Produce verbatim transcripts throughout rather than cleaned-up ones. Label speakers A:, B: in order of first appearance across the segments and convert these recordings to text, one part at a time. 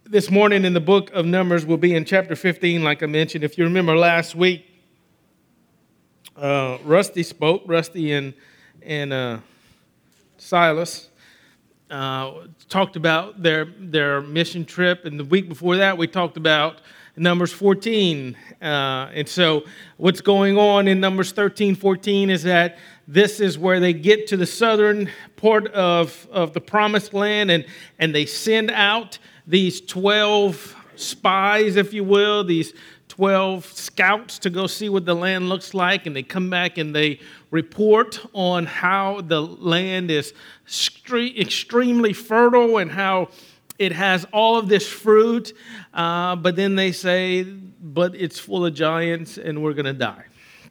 A: This morning in the book of Numbers, we'll be in chapter fifteen, like I mentioned. If you remember last week, uh, Rusty spoke, Rusty and, and uh, Silas uh, talked about their, their mission trip. And the week before that, we talked about Numbers fourteen. Uh, and so what's going on in Numbers thirteen, fourteen is that this is where they get to the southern part of, of the promised land, and, and they send out these twelve spies, if you will, these twelve scouts to go see what the land looks like, and they come back and they report on how the land is stre- extremely fertile and how it has all of this fruit, uh, but then they say, but it's full of giants and we're going to die.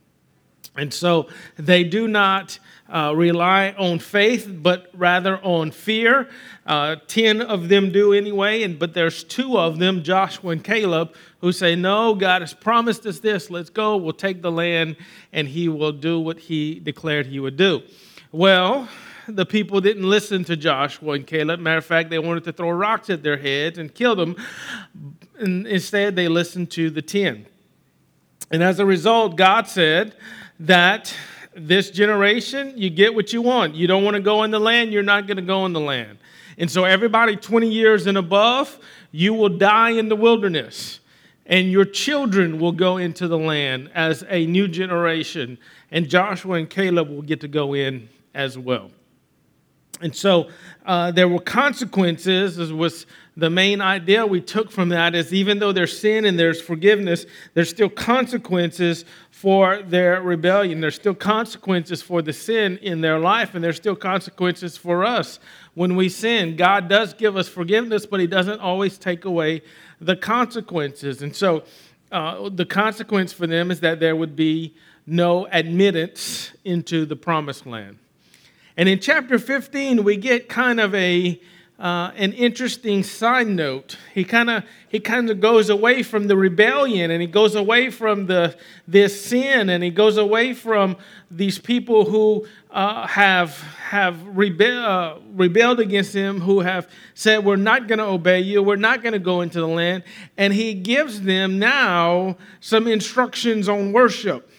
A: And so they do not uh, rely on faith, but rather on fear. Uh, ten of them do anyway, and but there's two of them, Joshua and Caleb, who say, no, God has promised us this. Let's go. We'll take the land, and he will do what he declared he would do. Well, the people didn't listen to Joshua and Caleb. Matter of fact, they wanted to throw rocks at their heads and kill them. And instead, they listened to the ten. And as a result, God said that this generation, you get what you want. You don't want to go in the land, you're not going to go in the land. And so everybody twenty years and above, you will die in the wilderness. And your children will go into the land as a new generation. And Joshua and Caleb will get to go in as well. And so uh, there were consequences, as was the main idea we took from that, is even though there's sin and there's forgiveness, there's still consequences for their rebellion. There's still consequences for the sin in their life, and there's still consequences for us when we sin. God does give us forgiveness, but he doesn't always take away the consequences. And so uh, the consequence for them is that there would be no admittance into the promised land. And in chapter fifteen, we get kind of a uh, an interesting side note. He kind of he kind of goes away from the rebellion, and he goes away from the this sin, and he goes away from these people who uh, have have rebe- uh, rebelled against him, who have said, "We're not going to obey you. We're not going to go into the land." And he gives them now some instructions on worship.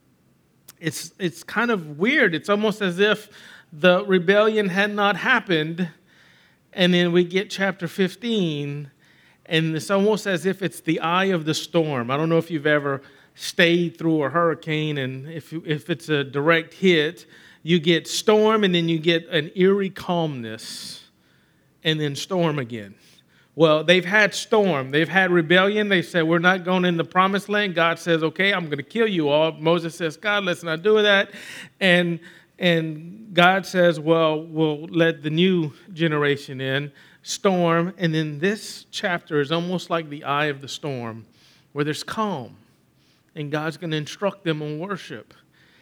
A: It's it's kind of weird. It's almost as if the rebellion had not happened, and then we get chapter fifteen, and it's almost as if it's the eye of the storm. I don't know if you've ever stayed through a hurricane, and if if it's a direct hit, you get storm, and then you get an eerie calmness, and then storm again. Well, they've had storm. They've had rebellion. They said, we're not going in the promised land. God says, okay, I'm going to kill you all. Moses says, God, let's not do that. And And God says, well, we'll let the new generation in, storm. And then this chapter is almost like the eye of the storm, where there's calm. And God's going to instruct them on worship.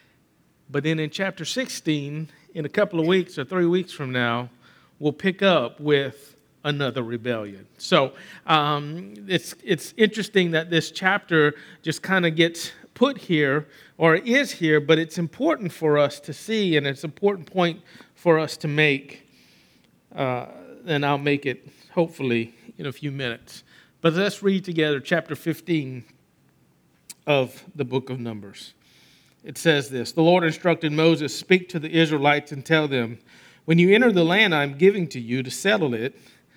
A: But then in chapter sixteen, in a couple of weeks or three weeks from now, we'll pick up with another rebellion. So um, it's it's interesting that this chapter just kind of gets put here, or is here, but it's important for us to see, and it's an important point for us to make. Uh, and I'll make it, hopefully, in a few minutes. But let's read together chapter fifteen of the book of Numbers. It says this: The Lord instructed Moses, speak to the Israelites and tell them, when you enter the land I'm giving to you to settle it,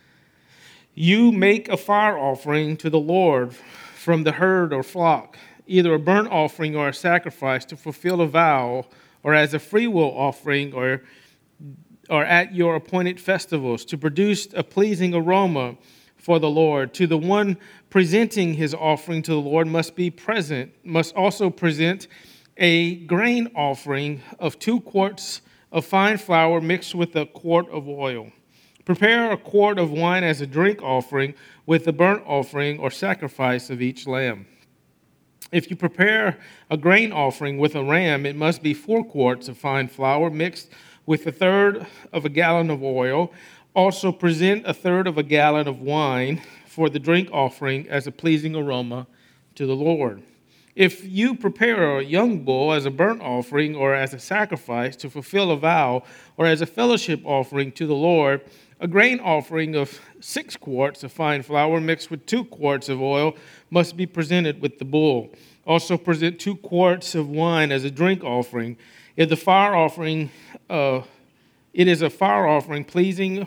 A: you make a fire offering to the Lord from the herd or flock, either a burnt offering or a sacrifice to fulfill a vow, or as a freewill offering, or, or at your appointed festivals, to produce a pleasing aroma for the Lord. To the one presenting his offering to the Lord must be present, must also present a grain offering of two quarts of fine flour mixed with a quart of oil. Prepare a quart of wine as a drink offering with the burnt offering or sacrifice of each lamb. If you prepare a grain offering with a ram, it must be four quarts of fine flour mixed with a third of a gallon of oil. Also present a third of a gallon of wine for the drink offering as a pleasing aroma to the Lord. If you prepare a young bull as a burnt offering or as a sacrifice to fulfill a vow or as a fellowship offering to the Lord, A grain offering of six quarts of fine flour mixed with two quarts of oil must be presented with the bull. Also present two quarts of wine as a drink offering. If the fire offering, uh, it is a fire offering pleasing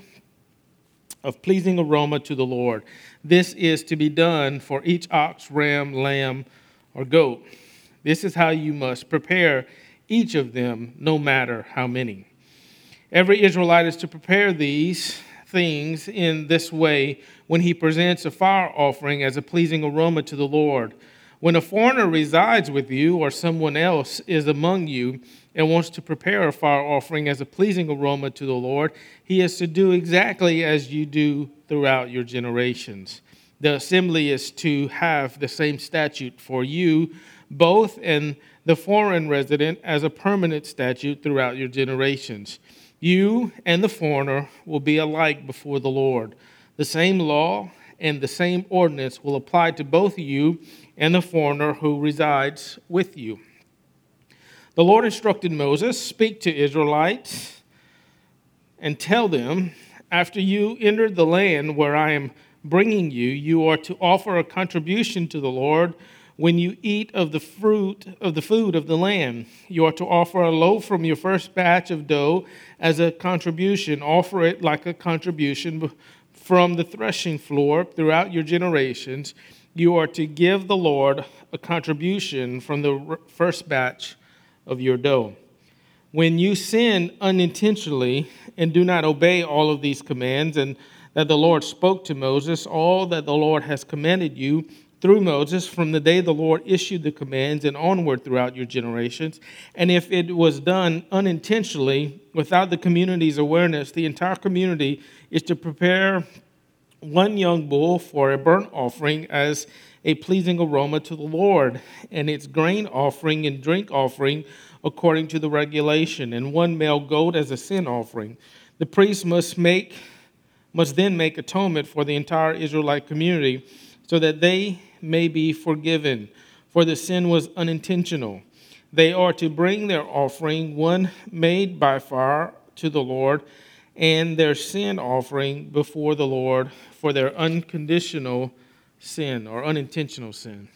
A: of pleasing aroma to the Lord. This is to be done for each ox, ram, lamb, or goat. This is how you must prepare each of them, no matter how many. Every Israelite is to prepare these things in this way when he presents a fire offering as a pleasing aroma to the Lord. When a foreigner resides with you or someone else is among you and wants to prepare a fire offering as a pleasing aroma to the Lord, he is to do exactly as you do throughout your generations. The assembly is to have the same statute for you, both and the foreign resident, as a permanent statute throughout your generations. You and the foreigner will be alike before the Lord. The same law and the same ordinance will apply to both you and the foreigner who resides with you. The Lord instructed Moses, "Speak to Israelites and tell them, after you enter the land where I am bringing you, you are to offer a contribution to the Lord when you eat of the fruit of the food of the land. You are to offer a loaf from your first batch of dough as a contribution. Offer it like a contribution from the threshing floor throughout your generations. You are to give the Lord a contribution from the first batch of your dough. When you sin unintentionally and do not obey all of these commands, and that the Lord spoke to Moses, all that the Lord has commanded you through Moses from the day the Lord issued the commands and onward throughout your generations, and if it was done unintentionally without the community's awareness, the entire community is to prepare one young bull for a burnt offering as a pleasing aroma to the Lord, and its grain offering and drink offering according to the regulation, and one male goat as a sin offering. The priest must make must then make atonement for the entire Israelite community so that they may be forgiven, for the sin was unintentional. They are to bring their offering, one made by fire, to the Lord, and their sin offering before the Lord for their unconditional sin or unintentional sin.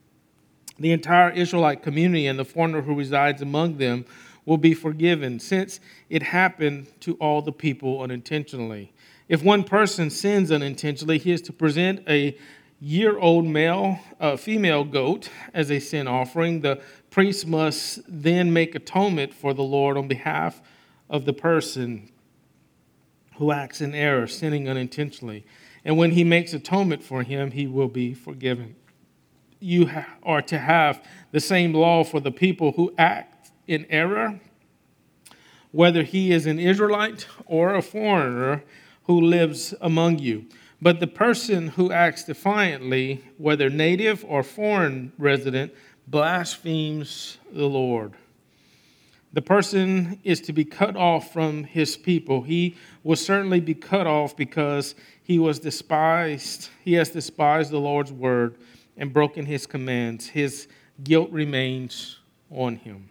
A: The entire Israelite community and the foreigner who resides among them will be forgiven, since it happened to all the people unintentionally. If one person sins unintentionally, he is to present a year-old male, uh, female goat as a sin offering. The priest must then make atonement for the Lord on behalf of the person who acts in error, sinning unintentionally. And when he makes atonement for him, he will be forgiven. You ha- are to have the same law for the people who act in error, whether he is an Israelite or a foreigner who lives among you. But the person who acts defiantly, whether native or foreign resident, blasphemes the Lord. The person is to be cut off from his people. He will certainly be cut off because he was despised. He has despised the Lord's word and broken his commands. His guilt remains on him.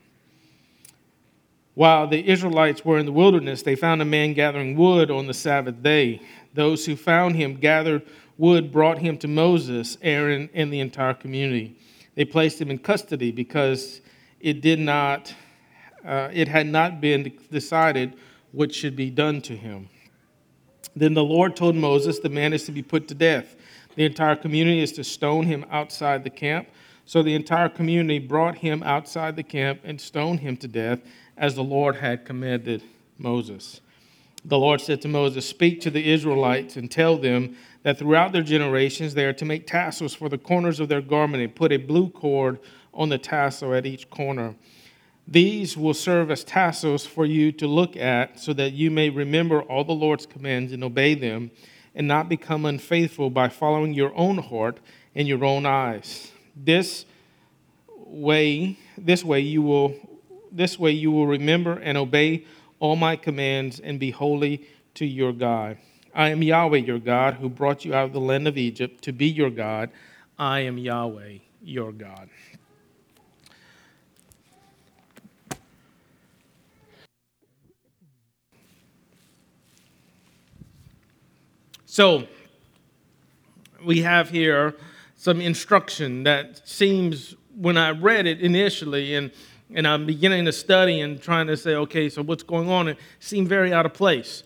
A: While the Israelites were in the wilderness, they found a man gathering wood on the Sabbath day. Those who found him gathered wood, brought him to Moses, Aaron, and the entire community. They placed him in custody because it did not, uh, it had not been decided what should be done to him. Then the Lord told Moses, the man is to be put to death. The entire community is to stone him outside the camp. So the entire community brought him outside the camp and stoned him to death, as the Lord had commanded Moses. The Lord said to Moses, "Speak to the Israelites and tell them that throughout their generations they are to make tassels for the corners of their garment and put a blue cord on the tassel at each corner. These will serve as tassels for you to look at, so that you may remember all the Lord's commands and obey them, and not become unfaithful by following your own heart and your own eyes. This way, this way you will This way you will remember and obey all my commands and be holy to your God. I am Yahweh your God, who brought you out of the land of Egypt to be your God. I am Yahweh your God." So we have here some instruction that seems, when I read it initially, and, and I'm beginning to study and trying to say, okay, so what's going on? It seemed very out of place.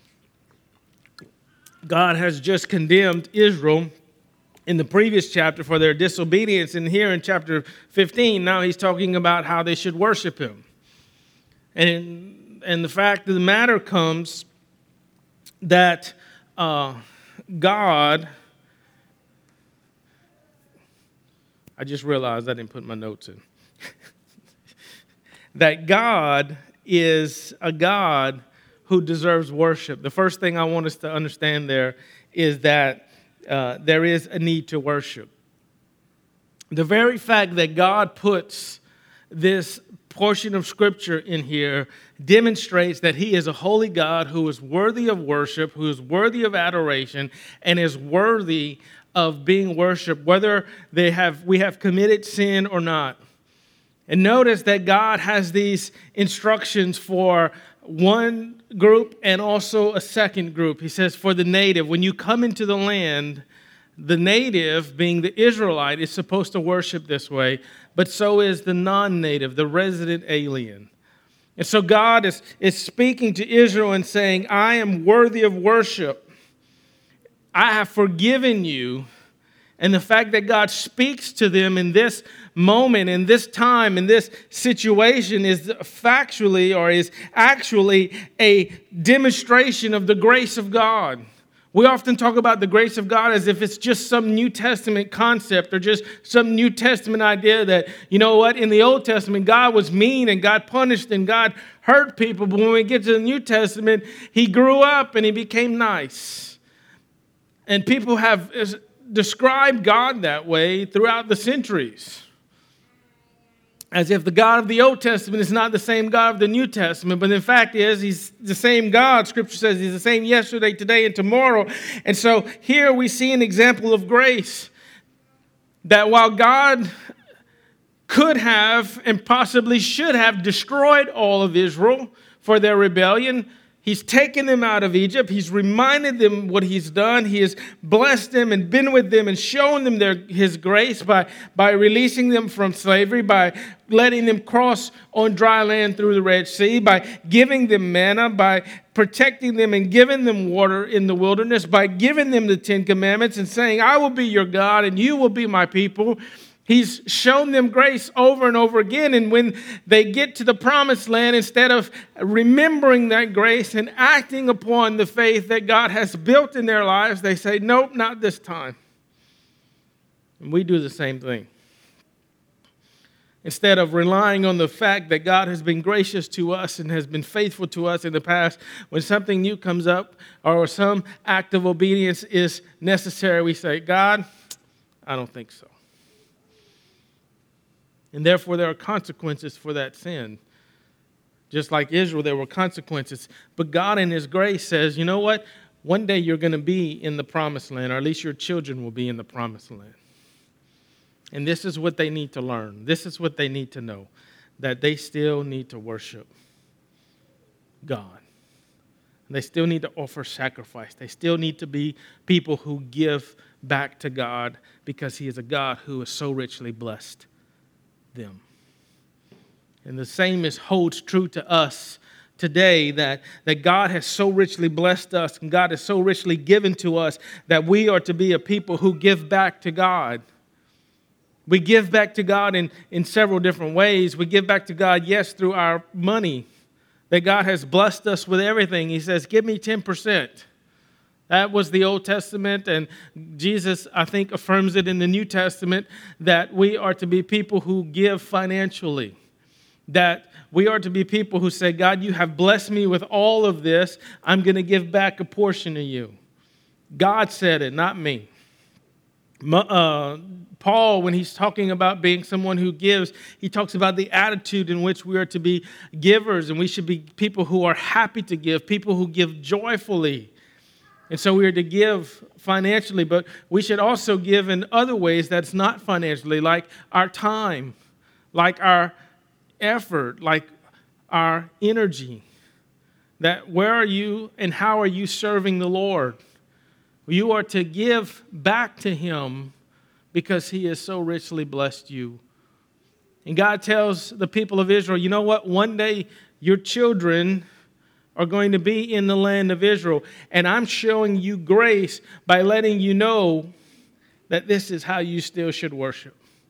A: God has just condemned Israel in the previous chapter for their disobedience. And here in chapter fifteen, now he's talking about how they should worship him. And, and the fact of the matter comes that uh, God, I just realized I didn't put my notes in, that God is a God who deserves worship. The first thing I want us to understand there is that uh, there is a need to worship. The very fact that God puts this portion of Scripture in here demonstrates that he is a holy God who is worthy of worship, who is worthy of adoration, and is worthy of being worshiped, whether they have we have committed sin or not. And notice that God has these instructions for one group and also a second group. He says, for the native, when you come into the land, the native, being the Israelite, is supposed to worship this way, but so is the non-native, the resident alien. And so God is, is speaking to Israel and saying, I am worthy of worship. I have forgiven you. And the fact that God speaks to them in this moment, in this time, in this situation is factually or is actually a demonstration of the grace of God. We often talk about the grace of God as if it's just some New Testament concept or just some New Testament idea that, you know what, in the Old Testament, God was mean and God punished and God hurt people. But when we get to the New Testament, he grew up and he became nice. And people have described God that way throughout the centuries, as if the God of the Old Testament is not the same God of the New Testament. But the fact is, he's the same God. Scripture says he's the same yesterday, today, and tomorrow. And so here we see an example of grace, that while God could have and possibly should have destroyed all of Israel for their rebellion, he's taken them out of Egypt. He's reminded them what he's done. He has blessed them and been with them and shown them their, his grace by, by releasing them from slavery, by letting them cross on dry land through the Red Sea, by giving them manna, by protecting them and giving them water in the wilderness, by giving them the Ten Commandments and saying, I will be your God and you will be my people. He's shown them grace over and over again. And when they get to the promised land, instead of remembering that grace and acting upon the faith that God has built in their lives, they say, nope, not this time. And we do the same thing. Instead of relying on the fact that God has been gracious to us and has been faithful to us in the past, when something new comes up or some act of obedience is necessary, we say, God, I don't think so. And therefore, there are consequences for that sin. Just like Israel, there were consequences. But God in his grace says, you know what? One day you're going to be in the promised land, or at least your children will be in the promised land. And this is what they need to learn. This is what they need to know, that they still need to worship God. They still need to offer sacrifice. They still need to be people who give back to God, because he is a God who is so richly blessed them. And the same is holds true to us today, that, that God has so richly blessed us and God has so richly given to us that we are to be a people who give back to God. We give back to God in, in several different ways. We give back to God, yes, through our money, that God has blessed us with everything. He says, give me ten percent. That was the Old Testament, and Jesus, I think, affirms it in the New Testament, that we are to be people who give financially, that we are to be people who say, God, you have blessed me with all of this. I'm going to give back a portion to you. God said it, not me. Uh, Paul, when he's talking about being someone who gives, he talks about the attitude in which we are to be givers, and we should be people who are happy to give, people who give joyfully. And so we are to give financially, but we should also give in other ways that's not financially, like our time, like our effort, like our energy. That where are you and how are you serving the Lord? You are to give back to him because he has so richly blessed you. And God tells the people of Israel, you know what? One day your children are going to be in the land of Israel. And I'm showing you grace by letting you know that this is how you still should worship.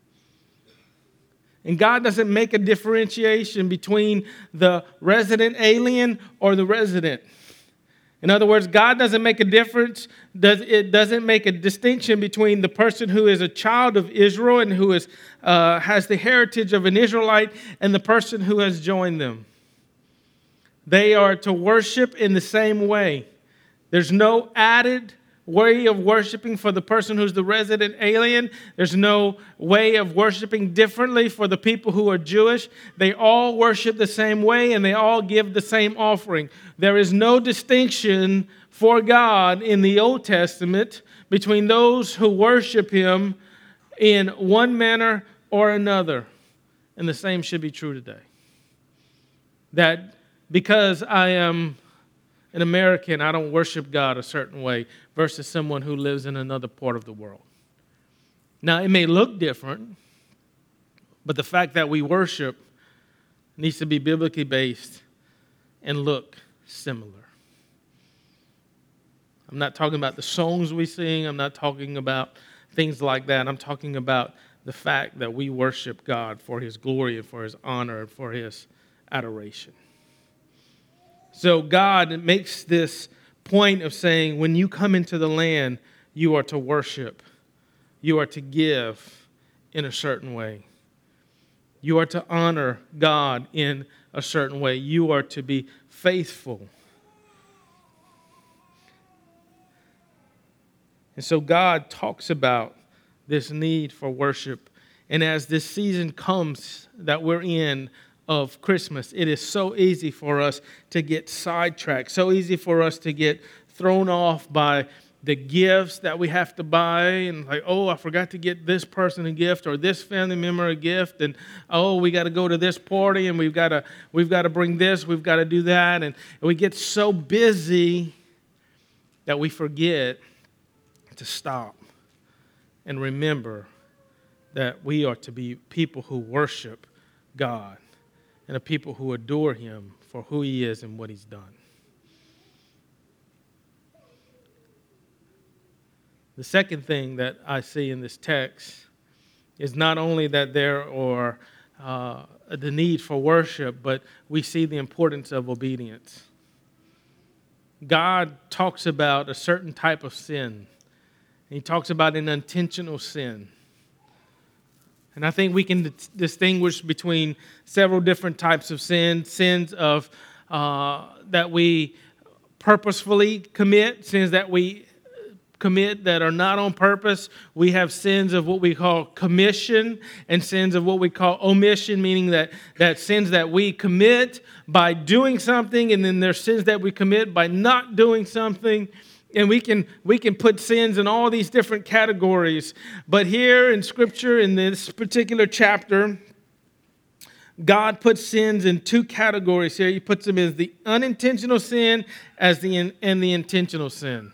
A: And God doesn't make a differentiation between the resident alien or the resident. In other words, God doesn't make a difference. It doesn't make a distinction between the person who is a child of Israel and who is, uh, has the heritage of an Israelite and the person who has joined them. They are to worship in the same way. There's no added way of worshiping for the person who's the resident alien. There's no way of worshiping differently for the people who are Jewish. They all worship the same way and they all give the same offering. There is no distinction for God in the Old Testament between those who worship him in one manner or another. And the same should be true today. That because I am an American, I don't worship God a certain way versus someone who lives in another part of the world. Now, it may look different, but the fact that we worship needs to be biblically based and look similar. I'm not talking about the songs we sing. I'm not talking about things like that. I'm talking about the fact that we worship God for his glory and for his honor and for his adoration. So God makes this point of saying, when you come into the land, you are to worship. You are to give in a certain way. You are to honor God in a certain way. You are to be faithful. And so God talks about this need for worship. And as this season comes that we're in, of Christmas, it is so easy for us to get sidetracked, so easy for us to get thrown off by the gifts that we have to buy, and like, oh, I forgot to get this person a gift or this family member a gift, and oh, we got to go to this party, and we've got to we've got to bring this, we've got to do that, and we get so busy that we forget to stop and remember that we are to be people who worship God and a people who adore him for who he is and what he's done. The second thing that I see in this text is not only that there are uh, the need for worship, but we see the importance of obedience. God talks about a certain type of sin. He talks about an intentional sin. And I think we can d- distinguish between several different types of sins. Sins of uh, that we purposefully commit, sins that we commit that are not on purpose. We have sins of what we call commission and sins of what we call omission, meaning that, that sins that we commit by doing something, and then there's sins that we commit by not doing something. And we can we can put sins in all these different categories. But here in Scripture, in this particular chapter, God puts sins in two categories here. He puts them as the unintentional sin as the and the intentional sin.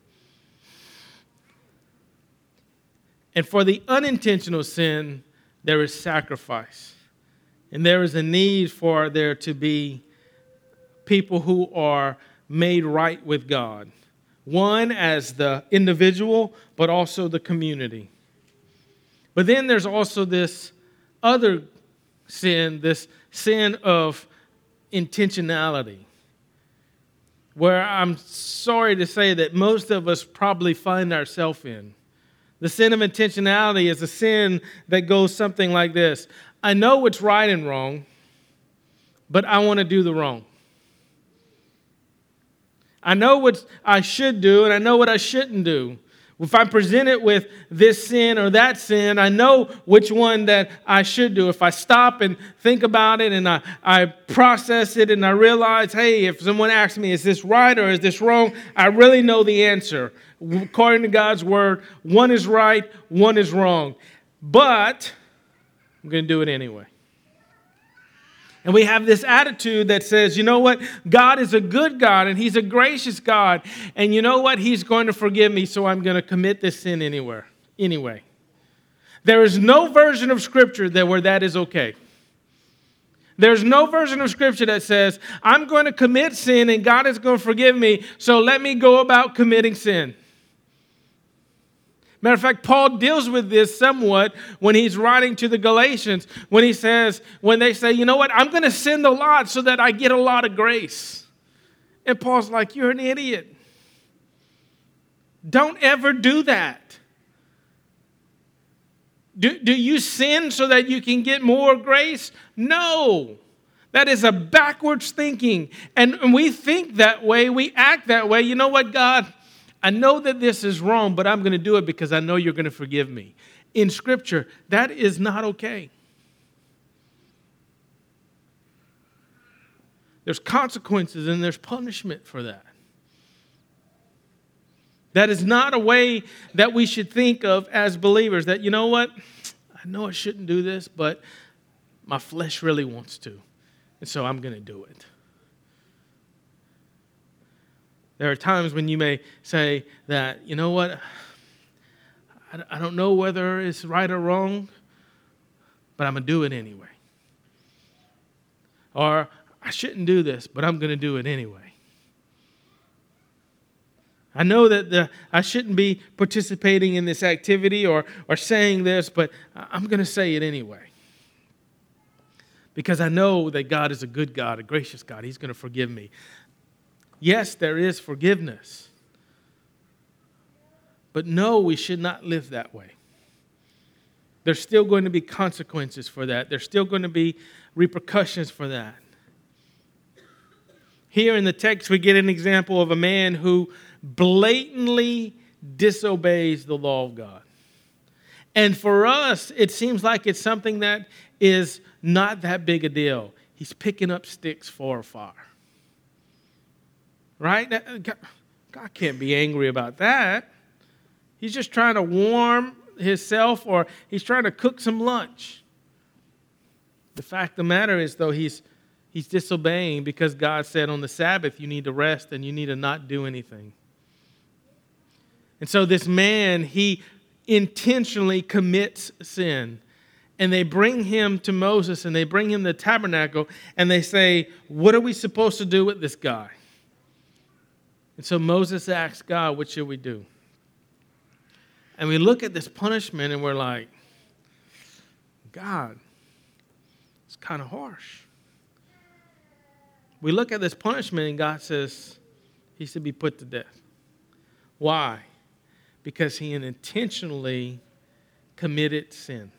A: And for the unintentional sin, there is sacrifice. And there is a need for there to be people who are made right with God. One as the individual, but also the community. But then there's also this other sin, this sin of intentionality, where I'm sorry to say that most of us probably find ourselves in. The sin of intentionality is a sin that goes something like this. I know what's right and wrong, but I want to do the wrong. I know what I should do, and I know what I shouldn't do. If I'm presented with this sin or that sin, I know which one that I should do. If I stop and think about it and I, I process it and I realize, hey, if someone asks me, is this right or is this wrong? I really know the answer. According to God's word, one is right, one is wrong. But I'm going to do it anyway. And we have this attitude that says, you know what? God is a good God and he's a gracious God. And you know what? He's going to forgive me, so I'm going to commit this sin anywhere, anyway. There is no version of Scripture that where that is okay. There's no version of Scripture that says, I'm going to commit sin and God is going to forgive me, so let me go about committing sin. Matter of fact, Paul deals with this somewhat when he's writing to the Galatians, when he says, when they say, you know what, I'm going to sin a lot so that I get a lot of grace. And Paul's like, you're an idiot. Don't ever do that. Do, do you sin so that you can get more grace? No. That is a backwards thinking. And, and we think that way, we act that way. You know what, God? I know that this is wrong, but I'm going to do it because I know you're going to forgive me. In Scripture, that is not okay. There's consequences and there's punishment for that. That is not a way that we should think of as believers, that, you know what, I know I shouldn't do this, but my flesh really wants to, and so I'm going to do it. There are times when you may say that, you know what, I don't know whether it's right or wrong, but I'm going to do it anyway. Or I shouldn't do this, but I'm going to do it anyway. I know that the, I shouldn't be participating in this activity or, or saying this, but I'm going to say it anyway. Because I know that God is a good God, a gracious God. He's going to forgive me. Yes, there is forgiveness. But no, we should not live that way. There's still going to be consequences for that. There's still going to be repercussions for that. Here in the text, we get an example of a man who blatantly disobeys the law of God. And for us, it seems like it's something that is not that big a deal. He's picking up sticks for a fire. Right? God can't be angry about that. He's just trying to warm himself, or he's trying to cook some lunch. The fact of the matter is, though, he's he's disobeying because God said on the Sabbath you need to rest and you need to not do anything. And so this man, he intentionally commits sin. And they bring him to Moses and they bring him to the tabernacle and they say, what are we supposed to do with this guy? And so Moses asks God, what should we do? And we look at this punishment and we're like, God, it's kind of harsh. We look at this punishment and God says he should be put to death. Why? Because he intentionally committed sin.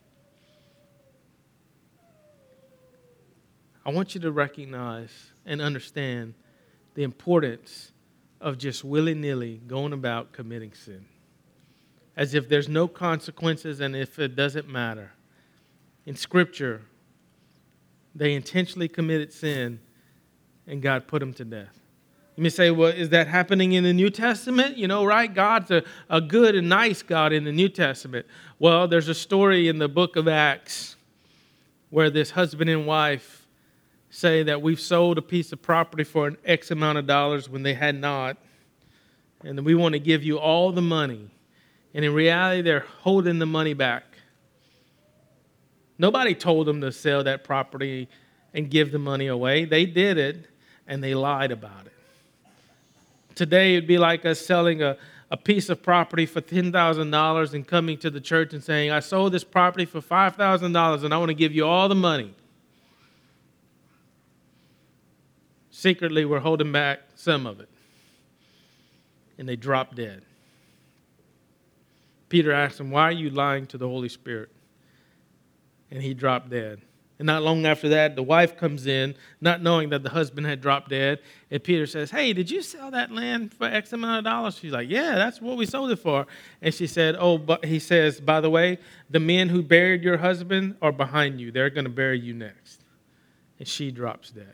A: I want you to recognize and understand the importance of just willy-nilly going about committing sin. As if there's no consequences and if it doesn't matter. In Scripture, they intentionally committed sin and God put them to death. You may say, well, is that happening in the New Testament? You know, right? God's a, a good and nice God in the New Testament. Well, there's a story in the book of Acts where this husband and wife say that we've sold a piece of property for an X amount of dollars when they had not, and we want to give you all the money. And in reality, they're holding the money back. Nobody told them to sell that property and give the money away. They did it, and they lied about it. Today, it'd be like us selling a, a piece of property for ten thousand dollars and coming to the church and saying, I sold this property for five thousand dollars, and I want to give you all the money. Secretly, we're holding back some of it. And they drop dead. Peter asked him, why are you lying to the Holy Spirit? And he dropped dead. And not long after that, the wife comes in, not knowing that the husband had dropped dead. And Peter says, hey, did you sell that land for X amount of dollars? She's like, yeah, that's what we sold it for. And she said, oh, but he says, by the way, the men who buried your husband are behind you. They're going to bury you next. And she drops dead.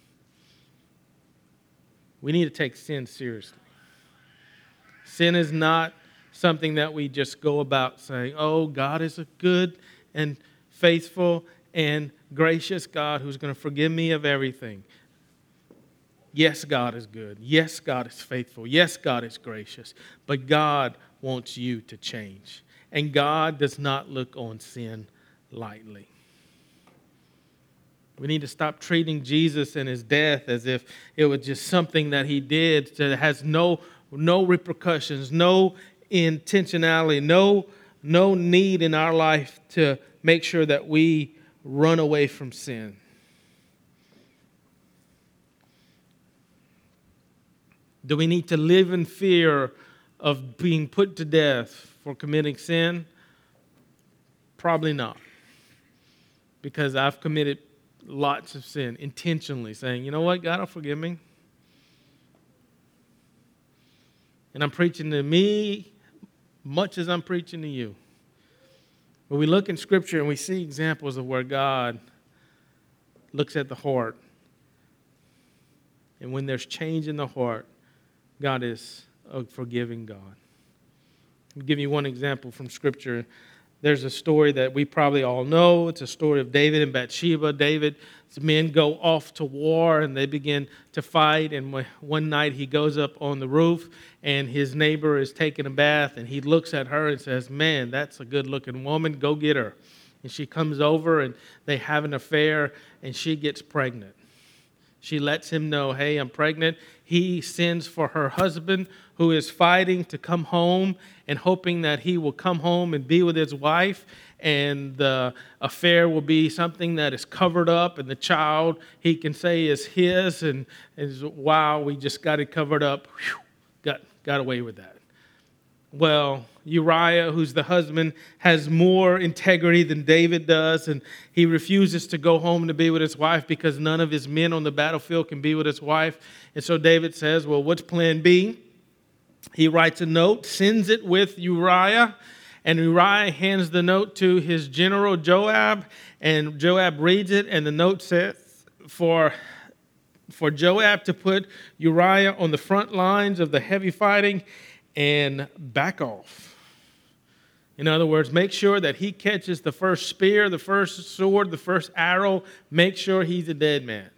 A: We need to take sin seriously. Sin is not something that we just go about saying, oh, God is a good and faithful and gracious God who's going to forgive me of everything. Yes, God is good. Yes, God is faithful. Yes, God is gracious. But God wants you to change. And God does not look on sin lightly. We need to stop treating Jesus and his death as if it was just something that he did that has no, no repercussions, no intentionality, no, no need in our life to make sure that we run away from sin. Do we need to live in fear of being put to death for committing sin? Probably not. Because I've committed lots of sin intentionally, saying, you know what, God will forgive me. And I'm preaching to me much as I'm preaching to you. When we look in Scripture and we see examples of where God looks at the heart, and when there's change in the heart, God is a forgiving God. I'll give you one example from Scripture. There's a story that we probably all know. It's a story of David and Bathsheba. David's men go off to war and they begin to fight. And one night he goes up on the roof and his neighbor is taking a bath. And he looks at her and says, man, that's a good-looking woman. Go get her. And she comes over and they have an affair and she gets pregnant. She lets him know, hey, I'm pregnant. He sends for her husband who is fighting to come home and hoping that he will come home and be with his wife and the affair will be something that is covered up and the child he can say is his and is, wow, we just got it covered up. Whew, got, got away with that. Well, Uriah, who's the husband, has more integrity than David does, and he refuses to go home to be with his wife because none of his men on the battlefield can be with his wife. And so David says, well, what's plan B? He writes a note, sends it with Uriah, and Uriah hands the note to his general Joab, and Joab reads it, and the note says, for, for Joab to put Uriah on the front lines of the heavy fighting and back off. In other words, make sure that he catches the first spear, the first sword, the first arrow. Make sure he's a dead man.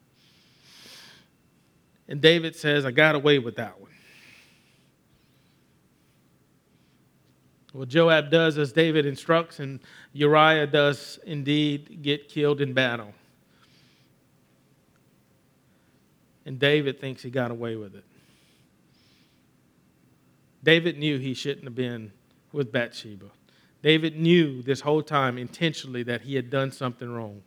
A: And David says, I got away with that one. Well, Joab does as David instructs, and Uriah does indeed get killed in battle. And David thinks he got away with it. David knew he shouldn't have been with Bathsheba. David knew this whole time intentionally that he had done something wrong.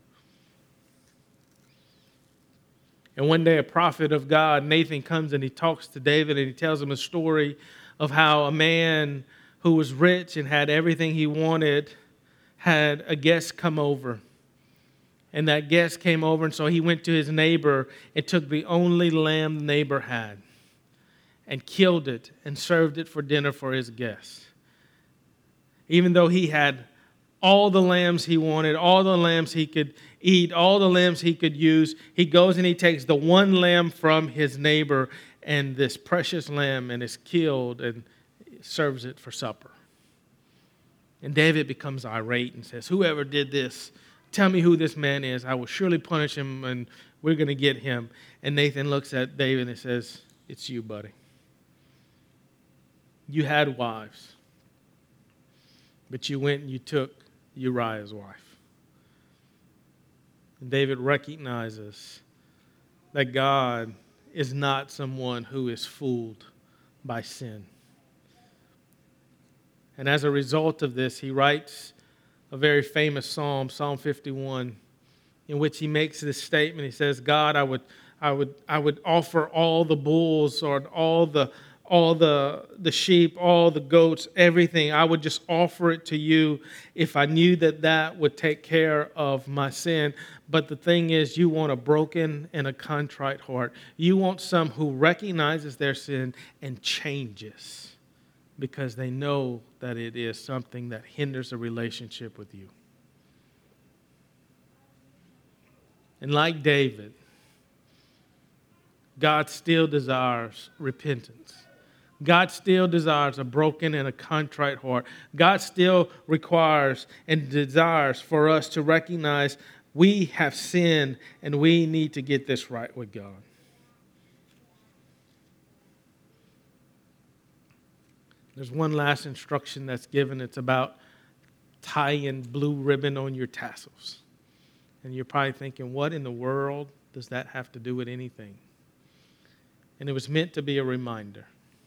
A: And one day a prophet of God, Nathan, comes and he talks to David and he tells him a story of how a man who was rich and had everything he wanted had a guest come over. And that guest came over, and so he went to his neighbor and took the only lamb the neighbor had and killed it and served it for dinner for his guests. Even though he had all the lambs he wanted, all the lambs he could eat, all the lambs he could use, he goes and he takes the one lamb from his neighbor and this precious lamb and is killed and serves it for supper. And David becomes irate and says, whoever did this, tell me who this man is. I will surely punish him and we're going to get him. And Nathan looks at David and says, it's you, buddy. You had wives, but you went and you took Uriah's wife. And David recognizes that God is not someone who is fooled by sin. And as a result of this, he writes a very famous psalm, Psalm fifty-one, in which he makes this statement. He says, God, I would, I would, I would offer all the bulls or all the all the, the sheep, all the goats, everything. I would just offer it to you if I knew that that would take care of my sin. But the thing is, you want a broken and a contrite heart. You want some who recognizes their sin and changes because they know that it is something that hinders a relationship with you. And like David, God still desires repentance. God still desires a broken and a contrite heart. God still requires and desires for us to recognize We have sinned, and we need to get this right with God. There's one last instruction that's given. It's about tying blue ribbon on your tassels. And you're probably thinking, what in the world does that have to do with anything? And it was meant to be a reminder.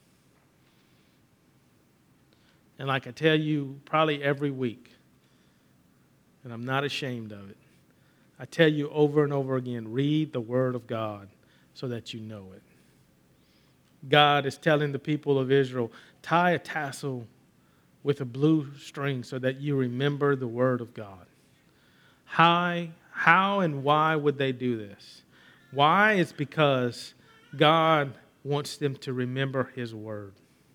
A: And like I tell you probably every week, and I'm not ashamed of it, I tell you over and over again, read the Word of God so that you know it. God is telling the people of Israel, tie a tassel with a blue string so that you remember the Word of God. How, how and why would they do this? Why? It's because God wants them to remember His Word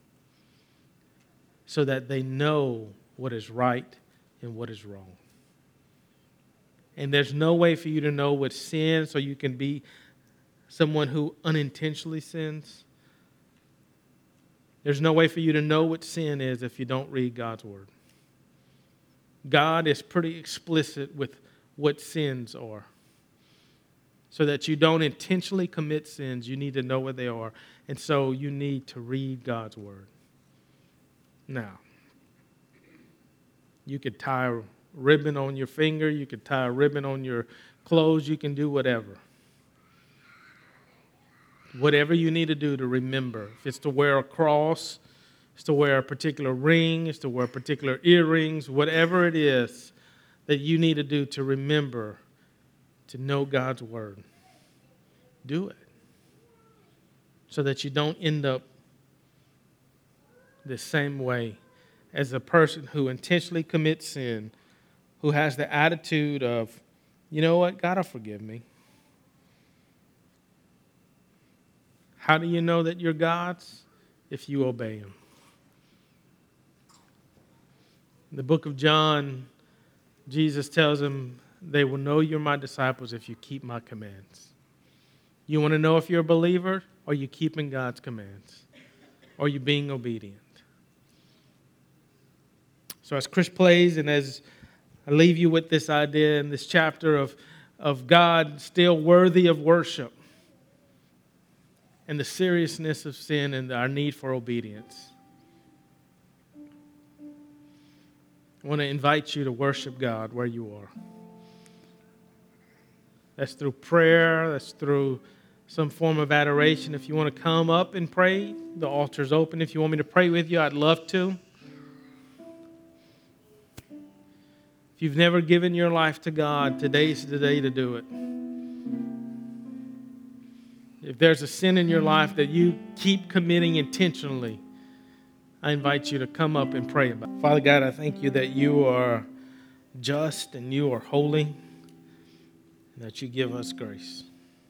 A: so that they know what is right and what is wrong. And there's no way for you to know what sin, so you can be someone who unintentionally sins. There's no way for you to know what sin is if you don't read God's Word. God is pretty explicit with what sins are. So that you don't intentionally commit sins, you need to know what they are. And so you need to read God's Word. Now, you could tie a ribbon on your finger, you could tie a ribbon on your clothes, you can do whatever. Whatever you need to do to remember. If it's to wear a cross, it's to wear a particular ring, it's to wear particular earrings, whatever it is that you need to do to remember to know God's Word. Do it. So that you don't end up the same way as a person who intentionally commits sin, who has the attitude of, you know what, God will forgive me. How do you know that you're God's? If you obey Him. In the book of John, Jesus tells them, they will know you're my disciples if you keep my commands. You want to know if you're a believer? Are you keeping God's commands? Are you being obedient? So as Chris plays and as I leave you with this idea in this chapter of, of God still worthy of worship and the seriousness of sin and our need for obedience, I want to invite you to worship God where you are. That's through prayer. That's through some form of adoration. If you want to come up and pray, the altar's open. If you want me to pray with you, I'd love to. If you've never given your life to God, today's the day to do it. If there's a sin in your life that you keep committing intentionally, I invite you to come up and pray about it. Father God, I thank you that you are just and you are holy, and that you give us grace.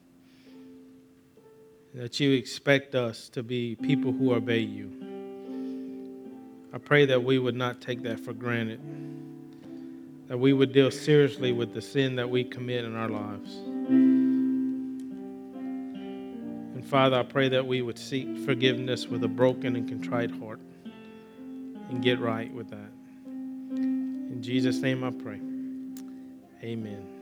A: That you expect us to be people who obey you. I pray that we would not take that for granted. That we would deal seriously with the sin that we commit in our lives. And Father, I pray that we would seek forgiveness with a broken and contrite heart and get right with that. In Jesus' name I pray. Amen.